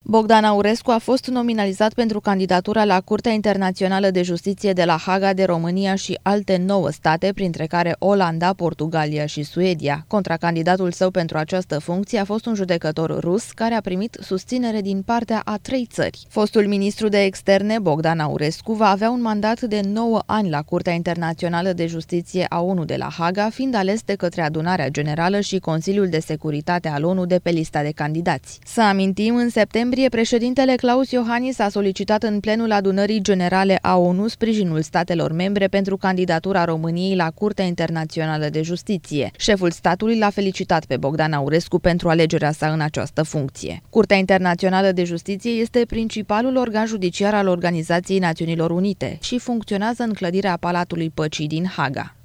Bogdan Aurescu a fost nominalizat pentru candidatura la Curtea Internațională de Justiție de la Haga de România și alte 9 state, printre care Olanda, Portugalia și Suedia. Contracandidatul său pentru această funcție a fost un judecător rus care a primit susținere din partea a 3 țări. Fostul ministru de externe, Bogdan Aurescu, va avea un mandat de 9 ani la Curtea Internațională de Justiție a ONU de la Haga, fiind ales de către Adunarea Generală și Consiliul de Securitate al ONU de pe lista de candidați. Să amintim, în septembrie, președintele Klaus Iohannis a solicitat în plenul Adunării Generale a ONU sprijinul statelor membre pentru candidatura României la Curtea Internațională de Justiție. Șeful statului l-a felicitat pe Bogdan Aurescu pentru alegerea sa în această funcție. Curtea Internațională de Justiție este principalul organ judiciar al Organizației Națiunilor Unite și funcționează în clădirea Palatului Păcii din Haga.